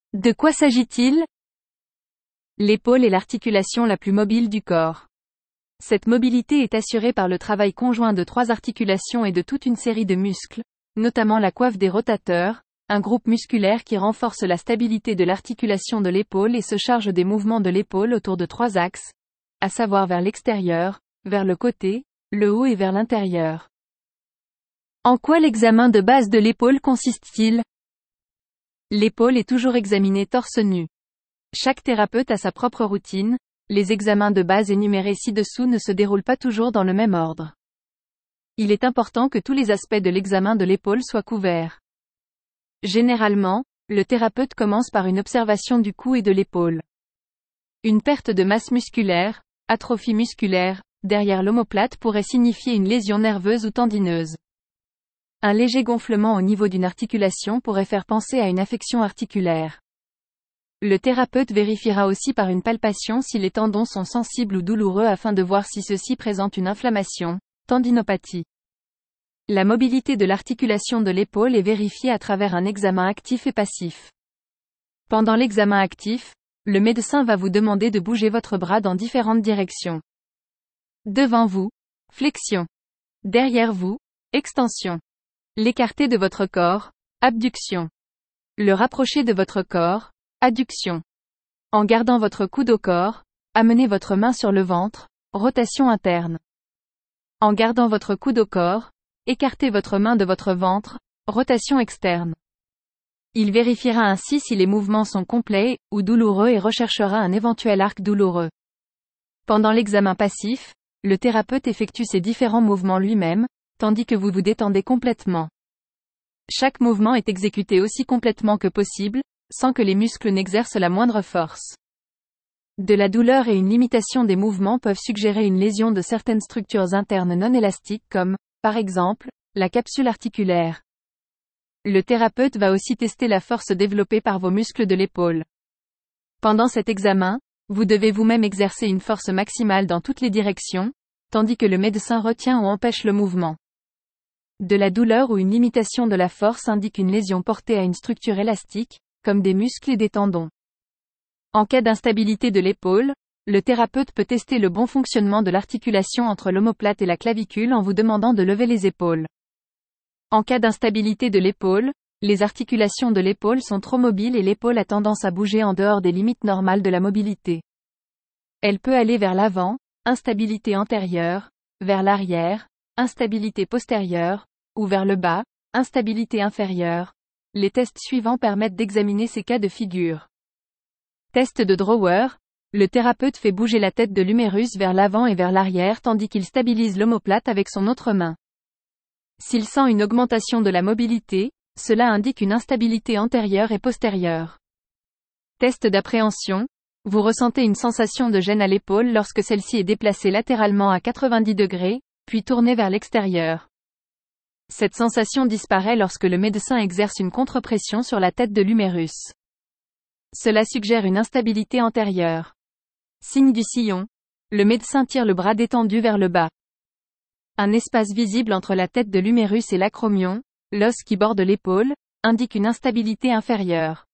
De quoi s'agit-il? L'épaule est l'articulation la plus mobile du corps. Cette mobilité est assurée par le travail conjoint de 3 articulations et de toute une série de muscles, notamment la coiffe des rotateurs, un groupe musculaire qui renforce la stabilité de l'articulation de l'épaule et se charge des mouvements de l'épaule autour de 3 axes, à savoir vers l'extérieur, vers le côté, le haut et vers l'intérieur. En quoi l'examen de base de l'épaule consiste-t-il? L'épaule est toujours examinée torse nu. Chaque thérapeute a sa propre routine, les examens de base énumérés ci-dessous ne se déroulent pas toujours dans le même ordre. Il est important que tous les aspects de l'examen de l'épaule soient couverts. Généralement, le thérapeute commence par une observation du cou et de l'épaule. Une perte de masse musculaire, atrophie musculaire, derrière l'omoplate pourrait signifier une lésion nerveuse ou tendineuse. Un léger gonflement au niveau d'une articulation pourrait faire penser à une affection articulaire. Le thérapeute vérifiera aussi par une palpation si les tendons sont sensibles ou douloureux afin de voir si ceux-ci présentent une inflammation, tendinopathie. La mobilité de l'articulation de l'épaule est vérifiée à travers un examen actif et passif. Pendant l'examen actif, le médecin va vous demander de bouger votre bras dans différentes directions. Devant vous, flexion. Derrière vous, extension. L'écarter de votre corps, abduction. Le rapprocher de votre corps, adduction. En gardant votre coude au corps, amenez votre main sur le ventre, rotation interne. En gardant votre coude au corps, écartez votre main de votre ventre, rotation externe. Il vérifiera ainsi si les mouvements sont complets ou douloureux et recherchera un éventuel arc douloureux. Pendant l'examen passif, le thérapeute effectue ces différents mouvements lui-même, tandis que vous vous détendez complètement. Chaque mouvement est exécuté aussi complètement que possible, sans que les muscles n'exercent la moindre force. De la douleur et une limitation des mouvements peuvent suggérer une lésion de certaines structures internes non élastiques comme, par exemple, la capsule articulaire. Le thérapeute va aussi tester la force développée par vos muscles de l'épaule. Pendant cet examen, vous devez vous-même exercer une force maximale dans toutes les directions, tandis que le médecin retient ou empêche le mouvement. De la douleur ou une limitation de la force indique une lésion portée à une structure élastique, comme des muscles et des tendons. En cas d'instabilité de l'épaule, le thérapeute peut tester le bon fonctionnement de l'articulation entre l'omoplate et la clavicule en vous demandant de lever les épaules. En cas d'instabilité de l'épaule, les articulations de l'épaule sont trop mobiles et l'épaule a tendance à bouger en dehors des limites normales de la mobilité. Elle peut aller vers l'avant, instabilité antérieure, vers l'arrière, instabilité postérieure, ou vers le bas, instabilité inférieure. Les tests suivants permettent d'examiner ces cas de figure. Test de Drower. Le thérapeute fait bouger la tête de l'humérus vers l'avant et vers l'arrière tandis qu'il stabilise l'omoplate avec son autre main. S'il sent une augmentation de la mobilité, cela indique une instabilité antérieure et postérieure. Test d'appréhension. Vous ressentez une sensation de gêne à l'épaule lorsque celle-ci est déplacée latéralement à 90 degrés, puis tournée vers l'extérieur. Cette sensation disparaît lorsque le médecin exerce une contre-pression sur la tête de l'humérus. Cela suggère une instabilité antérieure. Signe du sillon. Le médecin tire le bras détendu vers le bas. Un espace visible entre la tête de l'humérus et l'acromion, l'os qui borde l'épaule, indique une instabilité inférieure.